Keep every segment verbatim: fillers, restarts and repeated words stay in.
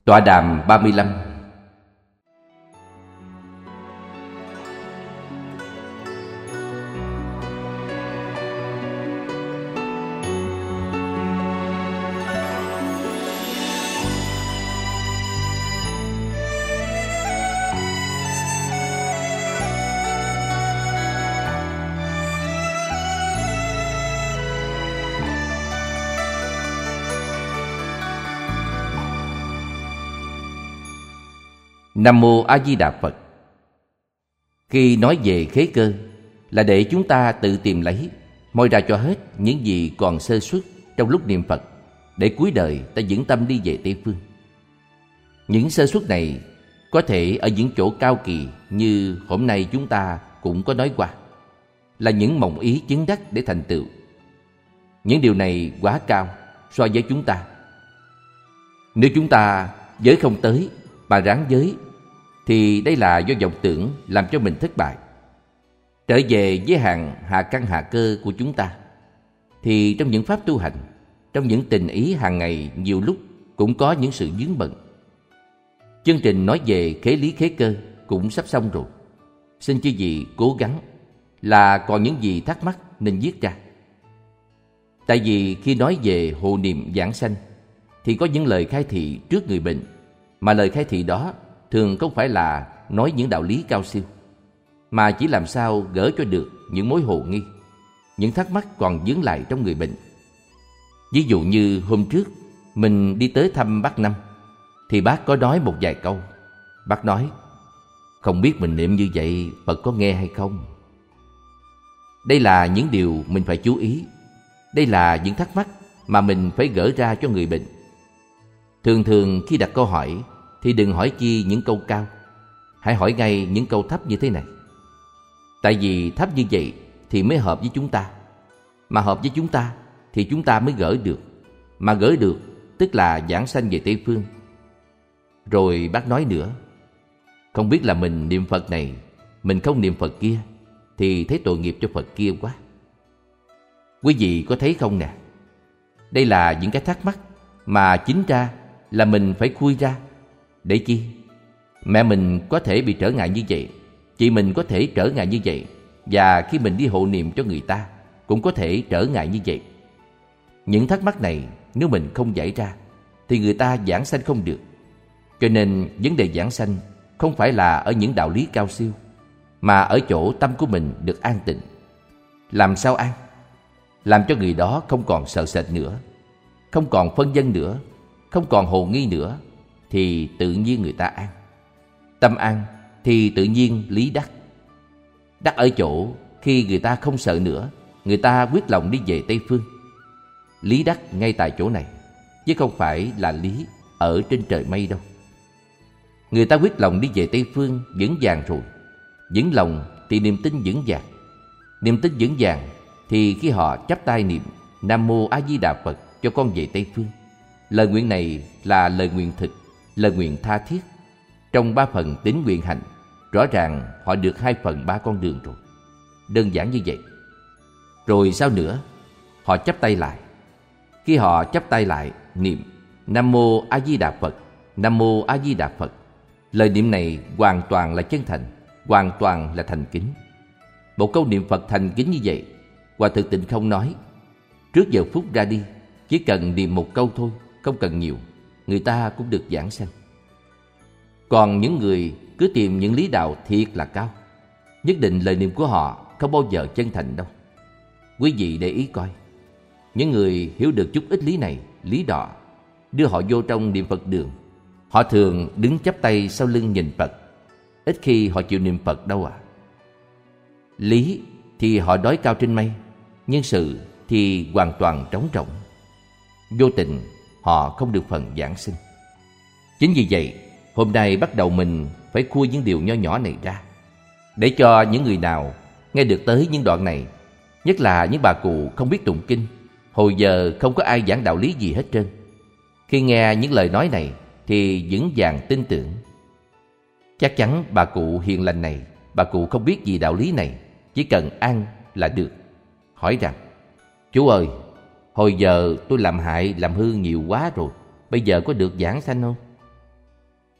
Tọa đàm ba mươi lăm. Nam Mô A Di Đà Phật. Khi nói về khế cơ là để chúng ta tự tìm lấy, moi ra cho hết những gì còn sơ suất trong lúc niệm Phật, để cuối đời ta vững tâm đi về Tây Phương. Những sơ suất này có thể ở những chỗ cao kỳ như hôm nay chúng ta cũng có nói qua, là những mộng ý chứng đắc để thành tựu. Những điều này quá cao so với chúng ta. Nếu chúng ta giới không tới mà ráng giới, thì đây là do vọng tưởng làm cho mình thất bại. Trở về với hàng hạ căn hạ cơ của chúng ta, thì trong những pháp tu hành, trong những tình ý hàng ngày, nhiều lúc cũng có những sự vướng bận. Chương trình nói về khế lý khế cơ cũng sắp xong rồi. Xin chư vị cố gắng, là còn những gì thắc mắc nên viết ra. Tại vì khi nói về hộ niệm giảng sanh, thì có những lời khai thị trước người bệnh, mà lời khai thị đó thường không phải là nói những đạo lý cao siêu, mà chỉ làm sao gỡ cho được những mối hồ nghi, những thắc mắc còn vướng lại trong người bệnh. Ví dụ như hôm trước mình đi tới thăm bác Năm, thì bác có nói một vài câu. Bác nói: không biết mình niệm như vậy Phật có nghe hay không? Đây là những điều mình phải chú ý. Đây là những thắc mắc mà mình phải gỡ ra cho người bệnh. Thường thường khi đặt câu hỏi thì đừng hỏi chi những câu cao, hãy hỏi ngay những câu thấp như thế này. Tại vì thấp như vậy thì mới hợp với chúng ta, mà hợp với chúng ta thì chúng ta mới gỡ được, mà gỡ được tức là giảng sanh về Tây Phương. Rồi bác nói nữa: không biết là mình niệm Phật này, mình không niệm Phật kia, thì thấy tội nghiệp cho Phật kia quá. Quý vị có thấy không nè? Đây là những cái thắc mắc mà chính ra là mình phải khui ra. Để chi? Mẹ mình có thể bị trở ngại như vậy, chị mình có thể trở ngại như vậy, và khi mình đi hộ niệm cho người ta cũng có thể trở ngại như vậy. Những thắc mắc này nếu mình không giải ra thì người ta giảng sanh không được. Cho nên vấn đề giảng sanh không phải là ở những đạo lý cao siêu, mà ở chỗ tâm của mình được an tịnh. Làm sao an? Làm cho người đó không còn sợ sệt nữa, không còn phân vân nữa, không còn hồ nghi nữa, thì tự nhiên người ta an. Tâm an thì tự nhiên lý đắc. Đắc ở chỗ khi người ta không sợ nữa, người ta quyết lòng đi về Tây Phương. Lý đắc ngay tại chỗ này, chứ không phải là lý ở trên trời mây đâu. Người ta quyết lòng đi về Tây Phương vững vàng rồi. Vững lòng thì niềm tin vững vàng. Niềm tin vững vàng thì khi họ chắp tay niệm Nam Mô A Di Đà Phật cho con về Tây Phương, lời nguyện này là lời nguyện thực, lời nguyện tha thiết. Trong ba phần tín nguyện hành, rõ ràng họ được hai phần ba con đường rồi. Đơn giản như vậy. Rồi sao nữa? Họ chắp tay lại. Khi họ chắp tay lại niệm Nam Mô A Di Đà Phật, Nam Mô A Di Đà Phật, lời niệm này hoàn toàn là chân thành, hoàn toàn là thành kính. Một câu niệm Phật thành kính như vậy, Hòa Thượng Tịnh Không nói, trước giờ phút ra đi, chỉ cần niệm một câu thôi, không cần nhiều, người ta cũng được giảng sanh. Còn những người cứ tìm những lý đạo thiệt là cao, nhất định lời niệm của họ không bao giờ chân thành đâu. Quý vị để ý coi, những người hiểu được chút ít lý này, lý đọ, đưa họ vô trong niệm Phật đường, họ thường đứng chắp tay sau lưng nhìn Phật, ít khi họ chịu niệm Phật đâu à. Lý thì họ đói cao trên mây, nhưng sự thì hoàn toàn trống rỗng. Vô tình họ không được phần giảng sinh. Chính vì vậy, hôm nay bắt đầu mình phải khui những điều nho nhỏ này ra, để cho những người nào nghe được tới những đoạn này, nhất là những bà cụ không biết tụng kinh, hồi giờ không có ai giảng đạo lý gì hết trơn, khi nghe những lời nói này thì vững vàng tin tưởng. Chắc chắn bà cụ hiền lành này, bà cụ không biết gì đạo lý này, chỉ cần ăn là được. Hỏi rằng: chú ơi, hồi giờ tôi làm hại làm hư nhiều quá rồi, bây giờ có được giảng sanh không?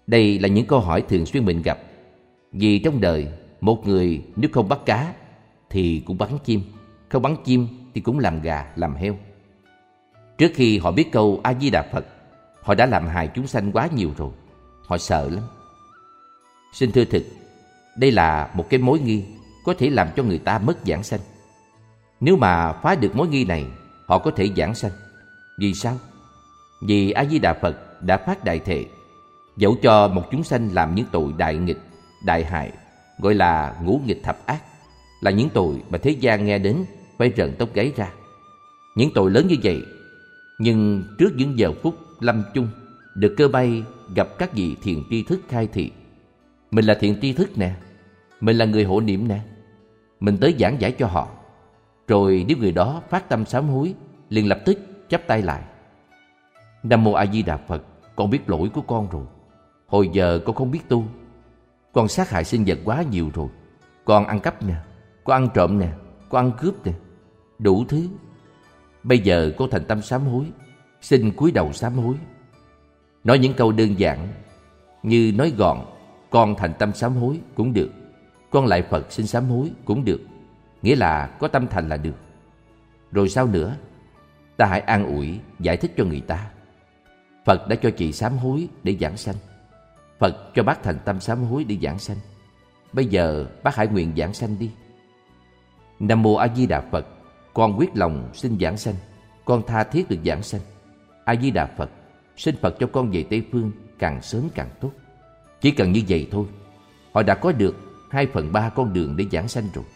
Đây là những câu hỏi thường xuyên mình gặp. Vì trong đời, một người nếu không bắt cá thì cũng bắn chim, không bắn chim thì cũng làm gà, làm heo. Trước khi họ biết câu A Di Đà Phật, họ đã làm hại chúng sanh quá nhiều rồi. Họ sợ lắm. Xin thưa thực, đây là một cái mối nghi có thể làm cho người ta mất giảng sanh. Nếu mà phá được mối nghi này, họ có thể giảng sanh. Vì sao? Vì A Di Đà Phật đã phát đại thệ, dẫu cho một chúng sanh làm những tội đại nghịch, đại hại, gọi là ngũ nghịch thập ác, là những tội mà thế gian nghe đến phải rợn tóc gáy ra. Những tội lớn như vậy, nhưng trước những giờ phút lâm chung, được cơ bay gặp các vị thiện tri thức khai thị. Mình là thiện tri thức nè, mình là người hộ niệm nè. Mình tới giảng giải cho họ. Rồi nếu người đó phát tâm sám hối, liền lập tức chắp tay lại. Nam Mô A Di Đà Phật, con biết lỗi của con rồi. Hồi giờ con không biết tu. Con sát hại sinh vật quá nhiều rồi. Con ăn cắp nè, con ăn trộm nè, con ăn cướp nè, đủ thứ. Bây giờ con thành tâm sám hối, xin cúi đầu sám hối. Nói những câu đơn giản, như nói gọn, con thành tâm sám hối cũng được, con lại Phật xin sám hối cũng được. Nghĩa là có tâm thành là được. Rồi sao nữa? Ta hãy an ủi, giải thích cho người ta. Phật đã cho chị sám hối để giảng sanh. Phật cho bác thành tâm sám hối để giảng sanh. Bây giờ bác hãy nguyện giảng sanh đi. Nam Mô A Di Đà Phật, con quyết lòng xin giảng sanh. Con tha thiết được giảng sanh. A Di Đà Phật, xin Phật cho con về Tây Phương càng sớm càng tốt. Chỉ cần như vậy thôi, họ đã có được hai phần ba con đường để giảng sanh rồi.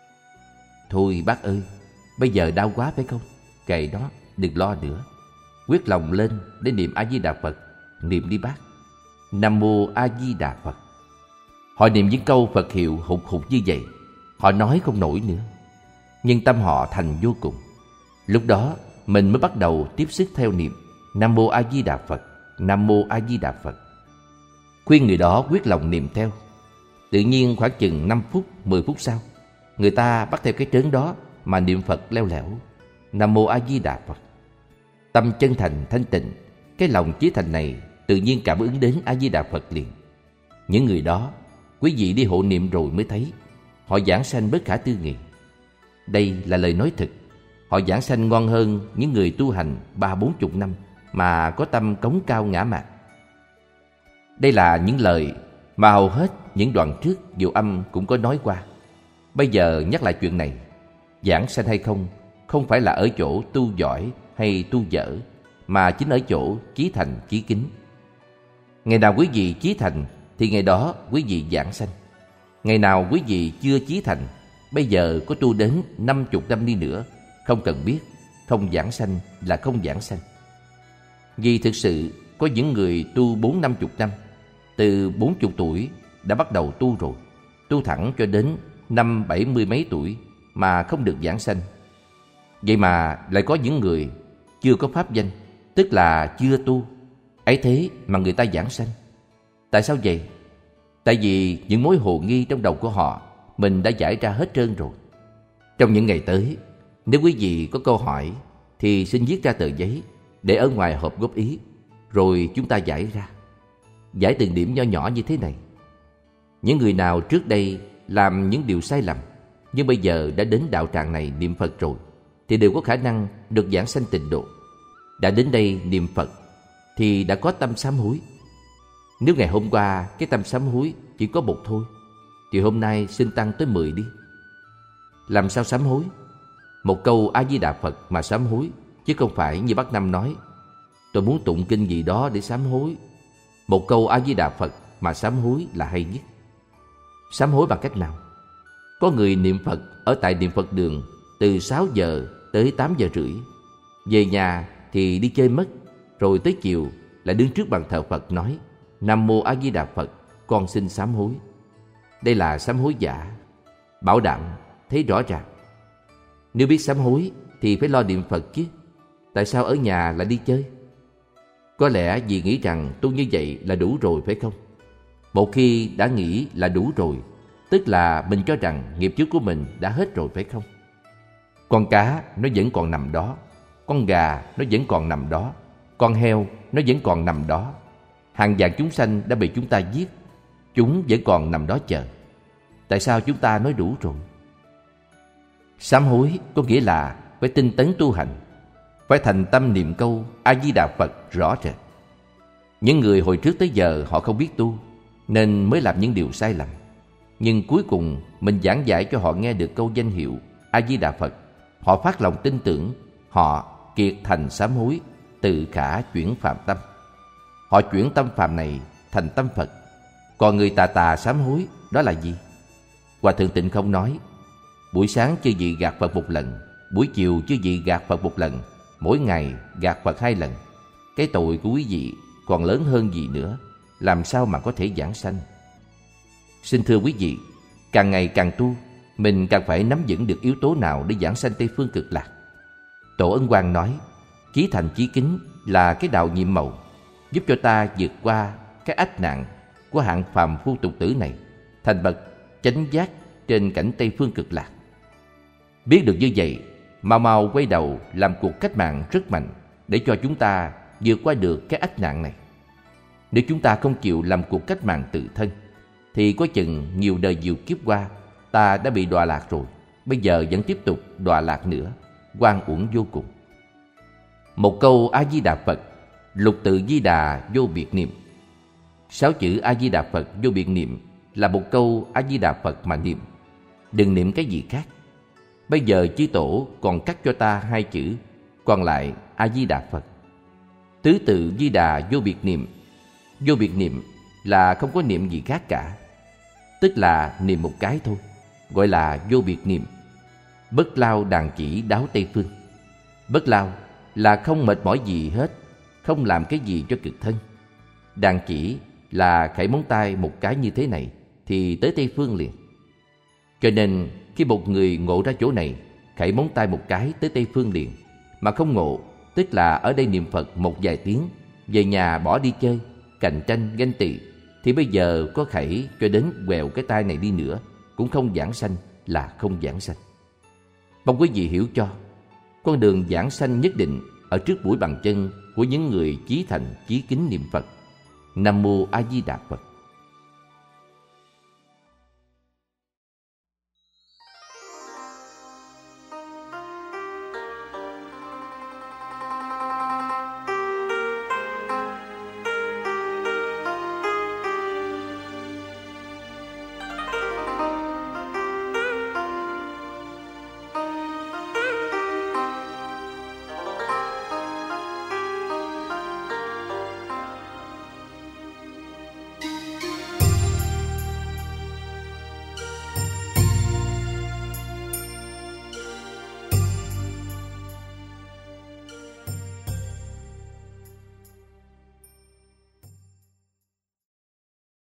Thôi bác ơi, bây giờ đau quá phải không? Kệ đó, đừng lo nữa. Quyết lòng lên để niệm A Di Đà Phật. Niệm đi bác. Nam Mô A Di Đà Phật. Họ niệm những câu Phật hiệu hụt hụt như vậy, họ nói không nổi nữa, nhưng tâm họ thành vô cùng. Lúc đó mình mới bắt đầu tiếp sức theo niệm Nam Mô A Di Đà Phật, Nam Mô A Di Đà Phật. Khuyên người đó quyết lòng niệm theo. Tự nhiên khoảng chừng năm phút, mười phút sau, người ta bắt theo cái trớn đó mà niệm Phật leo lẻo Nam Mô A Di Đà Phật. Tâm chân thành thanh tịnh, cái lòng chí thành này tự nhiên cảm ứng đến A Di Đà Phật liền. Những người đó, quý vị đi hộ niệm rồi mới thấy, họ giảng sanh bất khả tư nghị. Đây là lời nói thực. Họ giảng sanh ngon hơn những người tu hành ba bốn chục năm mà có tâm cống cao ngã mạn. Đây là những lời mà hầu hết những đoạn trước Diệu Âm cũng có nói qua. Bây giờ nhắc lại chuyện này. Giảng sanh hay không, không phải là ở chỗ tu giỏi hay tu dở, mà chính ở chỗ chí thành chí kính. Ngày nào quý vị chí thành thì ngày đó quý vị giảng sanh. Ngày nào quý vị chưa chí thành, bây giờ có tu đến năm chục năm đi nữa, không cần biết, không giảng sanh là không giảng sanh. Vì thực sự có những người tu bốn năm chục năm, từ bốn chục tuổi đã bắt đầu tu rồi, tu thẳng cho đến năm bảy mươi mấy tuổi mà không được giảng sanh. Vậy mà lại có những người chưa có pháp danh, tức là chưa tu, ấy thế mà người ta giảng sanh. Tại sao vậy? Tại vì những mối hồ nghi trong đầu của họ mình đã giải ra hết trơn rồi. Trong những ngày tới, nếu quý vị có câu hỏi thì xin viết ra tờ giấy để ở ngoài hộp góp ý, rồi chúng ta giải ra. Giải từng điểm nho nhỏ như thế này. Những người nào trước đây làm những điều sai lầm nhưng bây giờ đã đến đạo tràng này niệm Phật rồi thì đều có khả năng được giảng sanh tịnh độ. Đã đến đây niệm Phật thì đã có tâm sám hối. Nếu ngày hôm qua cái tâm sám hối chỉ có một thôi, thì hôm nay xin tăng tới mười đi. Làm sao sám hối? Một câu A Di Đà Phật mà sám hối, chứ không phải như bác Năm nói tôi muốn tụng kinh gì đó để sám hối. Một câu A Di Đà Phật mà sám hối là hay nhất. Sám hối bằng cách nào? Có người niệm Phật ở tại niệm Phật đường từ sáu giờ tới tám giờ rưỡi. Về nhà thì đi chơi mất, rồi tới chiều lại đứng trước bàn thờ Phật nói Nam Mô A Di Đà Phật, con xin sám hối. Đây là sám hối giả, bảo đảm thấy rõ ràng. Nếu biết sám hối thì phải lo niệm Phật chứ. Tại sao ở nhà lại đi chơi? Có lẽ vì nghĩ rằng tu như vậy là đủ rồi phải không? Một khi đã nghĩ là đủ rồi, tức là mình cho rằng nghiệp trước của mình đã hết rồi phải không? Con cá nó vẫn còn nằm đó, con gà nó vẫn còn nằm đó, con heo nó vẫn còn nằm đó. Hàng vạn chúng sanh đã bị chúng ta giết, chúng vẫn còn nằm đó chờ. Tại sao chúng ta nói đủ rồi? Sám hối có nghĩa là phải tinh tấn tu hành, phải thành tâm niệm câu A-di-đà Phật rõ rệt. Những người hồi trước tới giờ họ không biết tu, nên mới làm những điều sai lầm. Nhưng cuối cùng mình giảng giải cho họ nghe được câu danh hiệu A-di-đà Phật. Họ phát lòng tin tưởng, họ kiệt thành sám hối, tự khả chuyển phạm tâm. Họ chuyển tâm phạm này thành tâm Phật. Còn người tà tà sám hối đó là gì? Hòa Thượng Tịnh Không nói, buổi sáng chư vị gạt Phật một lần, buổi chiều chư vị gạt Phật một lần, mỗi ngày gạt Phật hai lần. Cái tội của quý vị còn lớn hơn gì nữa, làm sao mà có thể giảng sanh? Xin thưa quý vị, càng ngày càng tu, mình càng phải nắm vững được yếu tố nào để giảng sanh Tây Phương Cực Lạc. Tổ Ân Quang nói, chí thành chí kính là cái đạo nhiệm màu, giúp cho ta vượt qua cái ách nạn của hạng phàm phu tục tử này, thành bậc chánh giác trên cảnh Tây Phương Cực Lạc. Biết được như vậy, mau mau quay đầu làm cuộc cách mạng rất mạnh để cho chúng ta vượt qua được cái ách nạn này. Nếu chúng ta không chịu làm cuộc cách mạng tự thân, thì có chừng nhiều đời nhiều kiếp qua ta đã bị đọa lạc rồi, bây giờ vẫn tiếp tục đọa lạc nữa, oan uổng vô cùng. Một câu A-di-đà Phật, lục tự Di Đà vô biệt niệm. Sáu chữ A-di-đà Phật vô biệt niệm là một câu A-di-đà Phật mà niệm, đừng niệm cái gì khác. Bây giờ chư tổ còn cắt cho ta hai chữ, còn lại A-di-đà Phật. Tứ tự Di Đà vô biệt niệm. Vô biệt niệm là không có niệm gì khác cả, tức là niệm một cái thôi, gọi là vô biệt niệm. Bất lao đàn chỉ đáo Tây Phương. Bất lao là không mệt mỏi gì hết, không làm cái gì cho cực thân. Đàn chỉ là khẩy móng tay một cái như thế này thì tới Tây Phương liền. Cho nên khi một người ngộ ra chỗ này, khẩy móng tay một cái tới Tây Phương liền, mà không ngộ, tức là ở đây niệm Phật một vài tiếng, về nhà bỏ đi chơi, cạnh tranh ganh tị, thì bây giờ có khẩy cho đến quẹo cái tay này đi nữa cũng không giảng sanh là không giảng sanh. Mong quý vị hiểu cho, con đường giảng sanh nhất định ở trước mũi bàn chân của những người chí thành chí kính niệm Phật. Nam mô A Di Đà Phật.